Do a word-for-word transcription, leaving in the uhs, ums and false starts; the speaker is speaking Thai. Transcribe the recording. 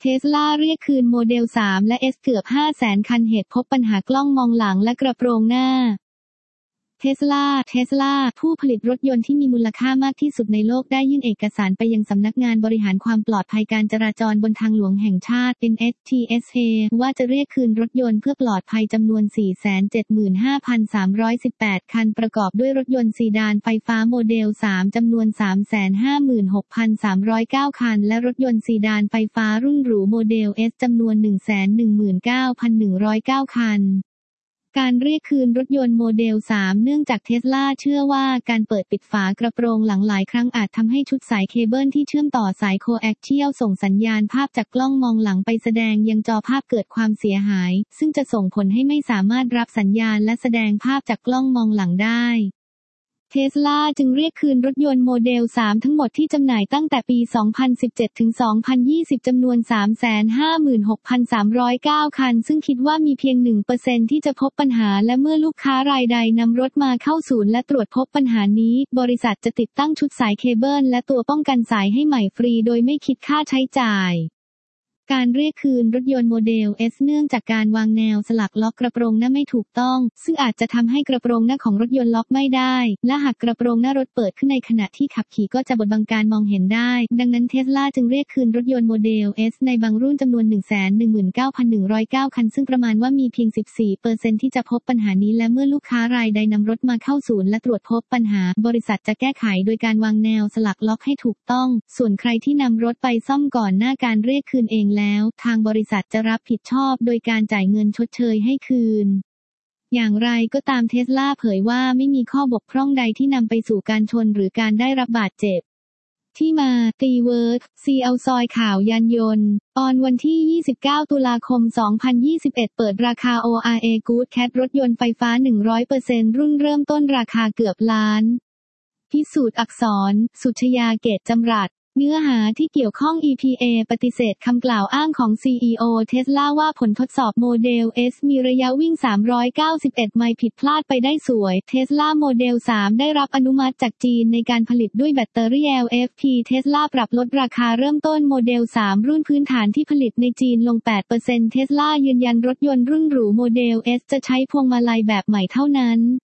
Tesla เรียกคืนโมเดล สาม และ S เกือบ ห้าแสน คันเหตุพบปัญหากล้องมองหลังและกระโปรงหน้าTesla Tesla ผู้ผลิตรถยนต์ที่มีมูลค่ามากที่สุดในโลกได้ยื่นเอกสารไปยังสำนักงานบริหารความปลอดภัยการจราจรบนทางหลวงแห่งชาติ เอ็น เอช ที เอส เอ ว่าจะเรียกคืนรถยนต์เพื่อปลอดภัยจำนวน สี่แสนเจ็ดหมื่นห้าพันสามร้อยสิบแปด คันประกอบด้วยรถยนต์ซีดานไฟฟ้าโมเดล สาม จำนวน สามแสนห้าหมื่นหกพันสามร้อยเก้า คันและรถยนต์ซีดานไฟฟ้ารุ่นหรูโมเดล S จำนวน หนึ่งแสนหนึ่งหมื่นเก้าพันหนึ่งร้อยเก้า คันการเรียกคืนรถยนต์โมเดล สาม เนื่องจากเทสลาเชื่อว่าการเปิดปิดฝากระโปรงหลังหลายครั้งอาจทำให้ชุดสายเคเบิลที่เชื่อมต่อสายโคแอ็กเชียลส่งสัญญาณภาพจากกล้องมองหลังไปแสดงยังจอภาพเกิดความเสียหายซึ่งจะส่งผลให้ไม่สามารถรับสัญญาณและแสดงภาพจากกล้องมองหลังได้Tesla จึงเรียกคืนรถยนต์โมเดล สาม ทั้งหมดที่จำหน่ายตั้งแต่ปี สองพันสิบเจ็ด ถึง สองพันยี่สิบ จำนวน สามแสนห้าหมื่นหกพันสามร้อยเก้า คันซึ่งคิดว่ามีเพียง หนึ่งเปอร์เซ็นต์ ที่จะพบปัญหาและเมื่อลูกค้ารายใดนำรถมาเข้าศูนย์และตรวจพบปัญหานี้บริษัทจะติดตั้งชุดสายเคเบิลและตัวป้องกันสายให้ใหม่ฟรีโดยไม่คิดค่าใช้จ่ายการเรียกคืนรถยนต์โมเดล S เนื่องจากการวางแนวสลักล็อกกระโปรงหน้าไม่ถูกต้องซึ่งอาจจะทำให้กระโปรงหน้าของรถยนต์ล็อกไม่ได้และหากกระโปรงหน้ารถเปิดขึ้นในขณะที่ขับขี่ก็จะบดบังการมองเห็นได้ดังนั้น Tesla จึงเรียกคืนรถยนต์โมเดล S ในบางรุ่นจำนวน หนึ่งแสนหนึ่งหมื่นเก้าพันหนึ่งร้อยเก้า คันซึ่งประมาณว่ามีเพียง สิบสี่เปอร์เซ็นต์ ที่จะพบปัญหานี้และเมื่อลูกค้ารายใดนำรถมาเข้าศูนย์และตรวจพบปัญหาบริษัทจะแก้ไขโดยการวางแนวสลักล็อกให้ถูกต้องส่วนใครที่นำรถไปซ่อมก่อนหน้าการเรียกคืนเองแล้วทางบริษัทจะรับผิดชอบโดยการจ่ายเงินชดเชยให้คืนอย่างไรก็ตาม Tesla เผยว่าไม่มีข้อบกพร่องใดที่นำไปสู่การชนหรือการได้รับบาดเจ็บที่มาตีเวิร์ดซีเอาซอยข่าวยานยนต์ออนวันที่ยี่สิบเก้าตุลาคมสองพันยี่สิบเอ็ดเปิดราคา โอ อาร์ เอ Good Cat รถยนต์ไฟฟ้า หนึ่งร้อยเปอร์เซ็นต์ รุ่นเริ่มต้นราคาเกือบล้านพิสูจน์อักษรสุชยาเกตจำรัดเนื้อหาที่เกี่ยวข้อง อี พี เอ ปฏิเสธคำกล่าวอ้างของ ซี อี โอ Tesla ว่าผลทดสอบโมเดล S มีระยะวิ่งสามร้อยเก้าสิบเอ็ดไมล์ผิดพลาดไปได้สวย Tesla โมเดล สาม ได้รับอนุมัติจากจีนในการผลิตด้วยแบตเตอรี่ แอล เอฟ พี Tesla ปรับลดราคาเริ่มต้นโมเดล สาม รุ่นพื้นฐานที่ผลิตในจีนลง แปดเปอร์เซ็นต์ Tesla ยืนยันรถยนต์รุ่นหรูโมเดล S จะใช้พวงมาลัยแบบใหม่เท่านั้น